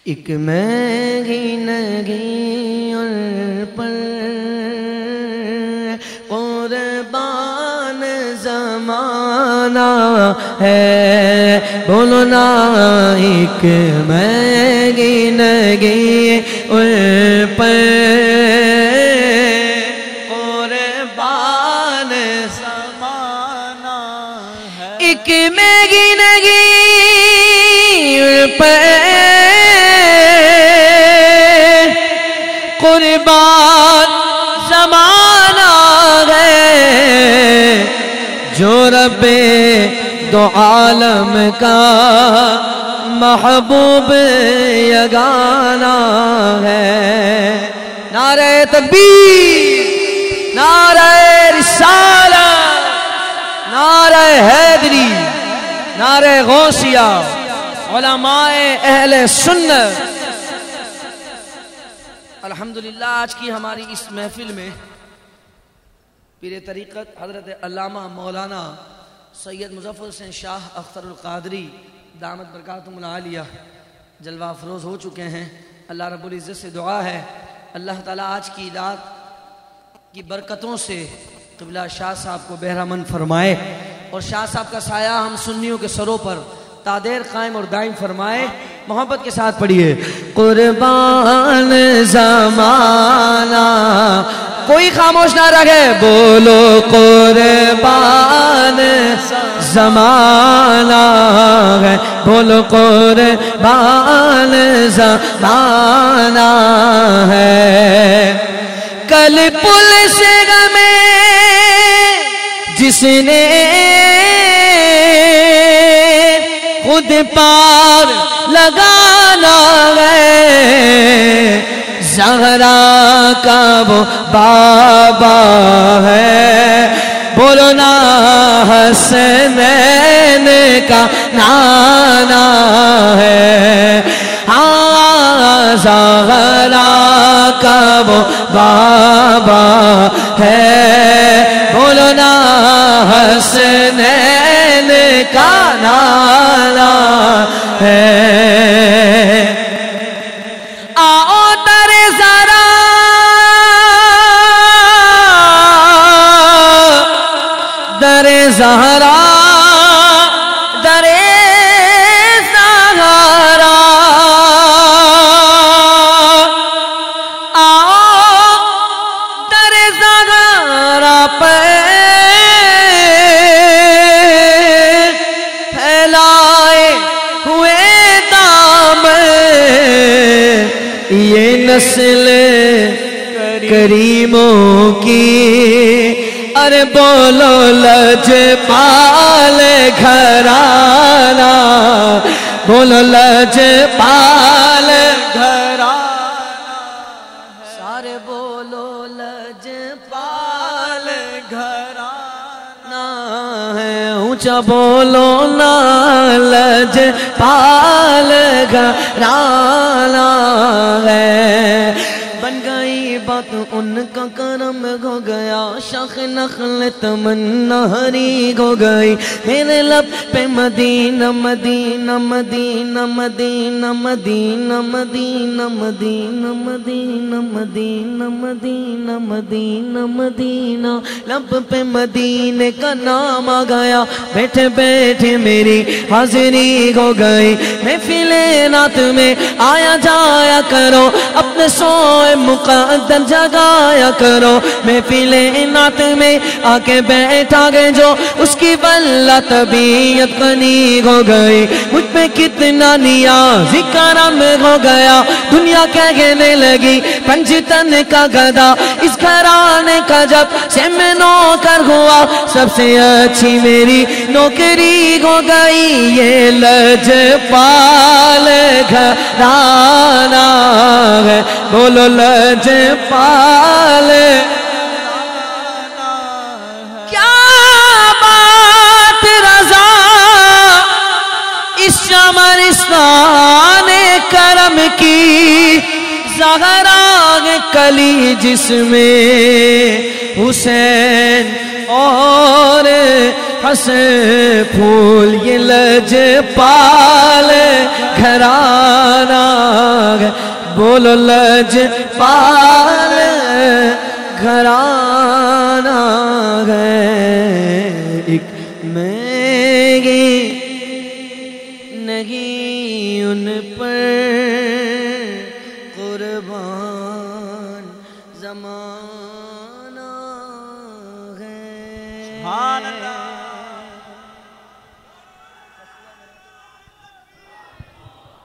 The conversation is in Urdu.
ایک مہنگی نگی پر قربان زمانہ ہے، بولو نا ایک مہنگی نگی پر قربان زمانہ ہے، ایک مہنگی نگی پر قربان زمانہ ہے، جو رب دو عالم کا محبوب یگانہ ہے۔ نعرہ تکبیر، نعرہ رسالت، نعرہ حیدری، نعرہ غوثیہ، علماء اہل سنت۔ الحمدللہ آج کی ہماری اس محفل میں پیر طریقت حضرت علامہ مولانا سید مظفر حسین شاہ اختر القادری دامت برکاتہم العالیہ جلوہ افروز ہو چکے ہیں۔ اللہ رب العزت سے دعا ہے اللہ تعالیٰ آج کی رات کی برکتوں سے قبلہ شاہ صاحب کو بہرامند فرمائے اور شاہ صاحب کا سایہ ہم سنیوں کے سروں پر تادیر قائم اور دائم فرمائے۔ محبت کے ساتھ پڑھیے۔ قربان زمانہ، کوئی خاموش نہ رہے، بولو قربان زمانہ ہے، بولو قربان زمانہ ہے۔ کل پولیس میں جس نے خود پار لگانا ہے، زہرا کا وہ بابا ہے، بولو نا حسنین کا نانا ہے، ہاں زہرا کا وہ بابا ہے، بولو نا حسنین کا نانا ہے۔ آؤ در ذرا در زہرا در زہرا، آؤ در زہرا پہ یہ نسل کریموں کی، ارے بولو لجپال گھرانہ، بولو لجپال گھرانہ، سارے بولو لجپال گھرانہ ہے، اونچا بولو نا لجپال گھرانہ ہے۔ بن گئی بات ان کا کرم ہو گیا، شاخ نخل تمنا ہری ہو گئی، میرے لب پہ مدینہ مدینہ مدینہ مدینہ مدینہ مدینہ مدینہ مدینہ مدینہ مدینہ مدینہ مدینہ، لب پہ مدینے کا نام آ گیا، بیٹھے بیٹھے میری حاضری ہو گئی، محفل نعت میں آیا جایا کرو، اپنے سوئے مقدر جگایا کرو، محفل نعت میں آ کے بیٹھا گئے جو اس کی واللہ طبیعت غنی ہو گئی، مجھ پہ کتنا نیاز کرم ہو گیا، دنیا کہنے لگی پنجتن کا گدا، اس گھرانے کا جب سے میں نوکر ہوا، سب سے اچھی میری نوکری ہو گئی، یہ لجپال گھرانہ ہے، بولو لجپال۔ کیا بات رضا اس چمنستان کرم کی، زہرا کلی جس میں حسین اور حسن پھول، یہ لجپال گھرانہ بولو لج پال گھرانہ ہے ایک مہنگی نہیں ان پر قربان زمانہ ہے. سبحان اللہ.